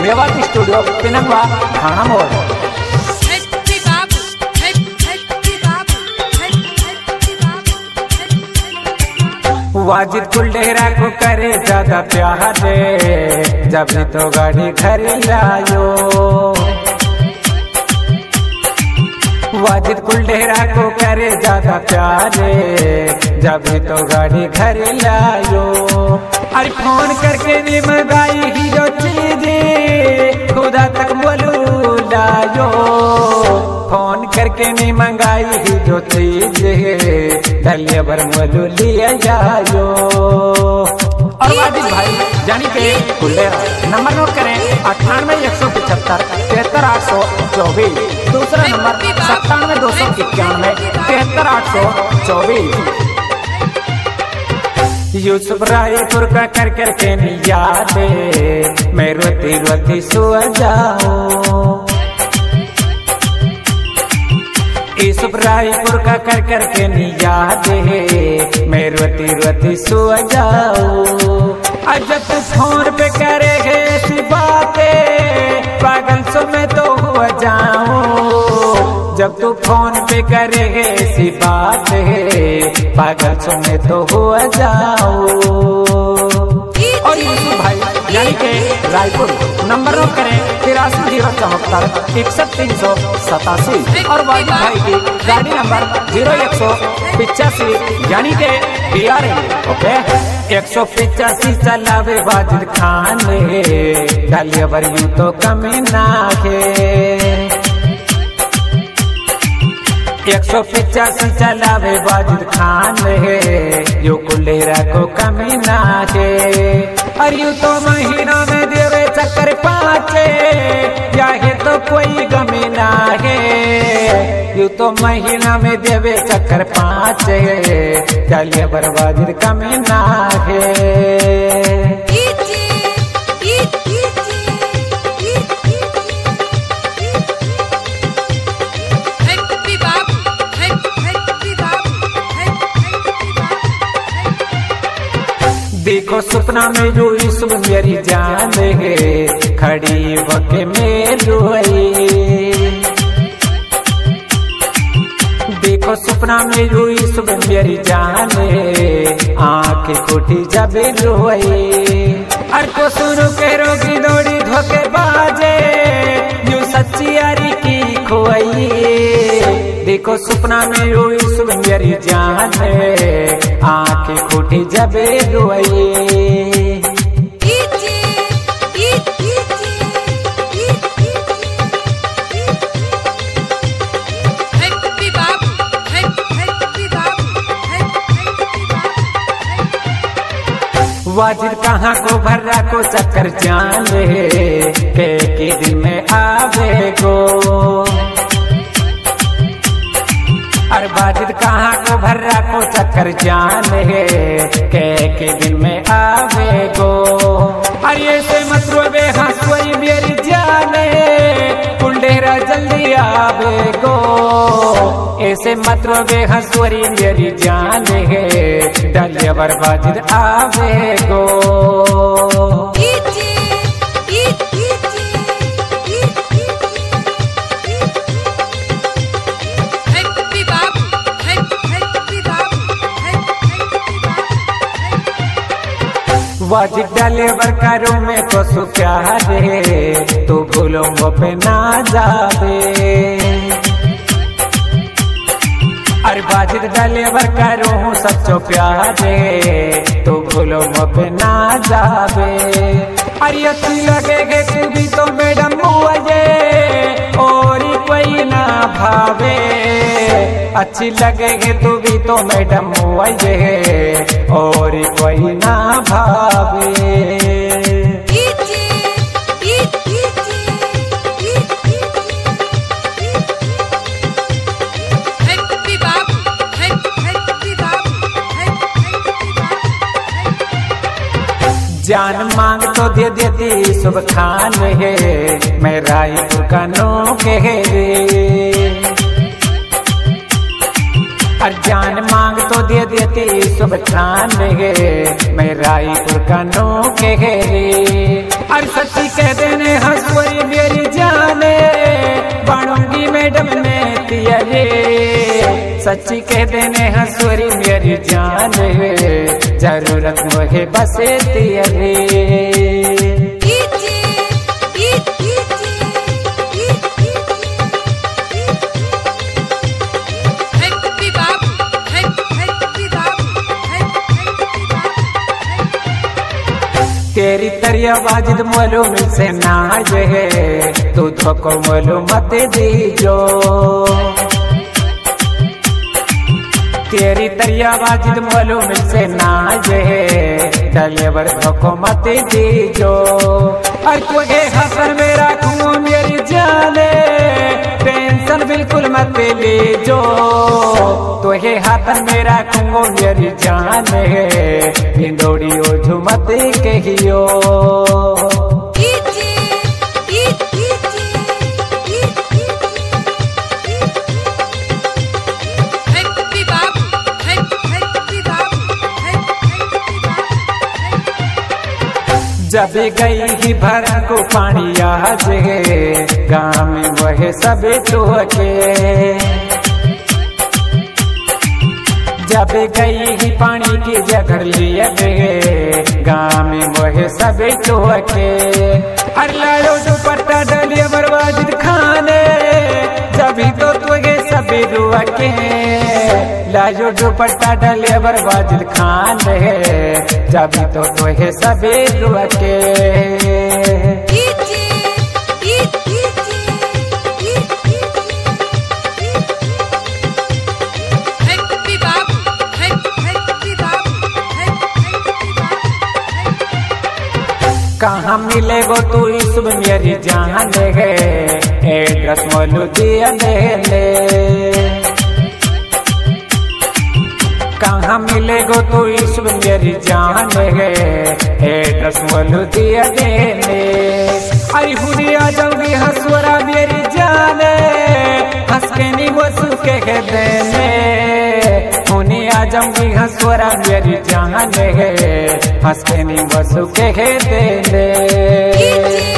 Revati studio पिनंगवा थाना मोड़। वाजिद कुलडेरा को करे ज्यादा प्यार रे, जब तो गाड़ी घर लायो। वाजिद कुलडेरा को करे ज्यादा प्यार रे, जब तो गाड़ी घर लायो। अरे फोन करके नी मंगाई ही जो चीज़ खुदा तक बोलू लायो। फोन करके नी मंगाई ही जो चीज़ डलिया भर बोलू लिया जायो। और वाजिद भाई जानी के कुलडेरा नंबर नोट करें 98 175 73 824। दूसरा नंबर 97 291 73 824। यूसुफ रायपुर का कर करके याद मैं रोती रोती सो जाऊं। यूसुफ रायपुर का कर करके याद मैं रोती रोती सो जाऊं। जब तू फोन पे करेगे ऐसी बातें पागल सो मैं तो हो जाऊं। जब तू फोन पे करेगे ऐसी बात पागल सो मैं तो हो जाऊं। और यूसुफ भाई यानी के रायपुर नंबर नोट करें 83 074 61 387। और वाजिद भाई की गाड़ी नंबर 0185 यानी के BRL ओके 185 चलावे वाजिद खान डालिया भर यूं तो कमी ना है। 185 चलावे वाजिद खान यो कुलडेरा को कमी ना है। और यूं तो महीना में देवे चक्कर 5 या है तो कोई गमी ना है। यूं तो महीना में देवे चक्कर 5 डालिया भर वाजिद कमी ना है। देखो सपना में जो यूसुफ मेरी जान है खड़ी होके में रोई। देखो सपना में जो यूसुफ मेरी जान है आंखें खोटी जब रोई। और को सुनो के रोगी दौड़ी धोखे बाजे यूं सच्ची यारी की खोई। देखो सपना में यूसुफ मेरी जान है आंखें खोटी जब रोई। वाजिद कहाँ को भर्रा को चक्कर जान के दिन में आवे गो। अरे वाजिद कहाँ को भर्रा को चक्कर जान के दिन में आवे गो। अरे ऐसे मत रोवे हंसोई मेरी जान कुलडेरा जल्दी आवे गो। ऐसे मत रोवे हंसोई मेरी जान डालिया भर वाजिद आवे गो। वाजिद डालेवर करो में को सुप्यार तो भूलो पे ना जावे। अरे वाजिद डालेवर करो सच्चो प्यार तो भूलो पे ना जावे। अरे अच्छी लगेगे तू भी तो मैडम मुझे और कोई ना भावे। अच्छी लगेगी तू भी तो मैडम मुझे और कोई ना भावे। जान मांग तो दे देती सुबह खान है मैं रायपुर का नो के और जान मांग तो दे देती सुबह खान है मैं रायपुर का नो के और सच्ची कह देने हंस हंसवरी मेरी जाने बनूंगी मैडम में तियरे सच्ची कह देने हंसवरी मेरी जाने जरूरत मुझे बसे तियरे तेरी तरिया वाजिद मोलो मिलसे नाज है तू धोको मोलो मत दीजो तेरी तरिया वाजिद मोलो मिलसे नाज है डलेवर धोको मत दीजो और तुझे हसन मेरा खून मेरी जाने टेंशन बिल्कुल मत लीजो तुझे हाथन मेरा खूंगो मेरी जान है इंदौड़ी ओझू मत कहियो जब गई ही भर को पानी आज है गाँव में वह सब टोके जब गई ही पानी की जगह लिए गाँव में वह सब टोके हर लाड़ो दुपट्टा डलिए बर्बाद खाने जब तो तुझे सब रुके लाजो दुपट्टा डलिए बर्बाद खाने जब तो तुझे सब रुके कहाँ मिलेगो तू इस मेरी जान है एड्रेस मोलू दिया ले कहाँ मिलेगो तू इस मेरी जान है एड्रेस मोलू दिया ले अरे हुनी आ जाऊंगी हंसवरा मेरी जान हंस के नहीं बसू के देने हुनी आ जाऊंगी हंसवरा मेरी जान है हंस के नहीं बसू के देने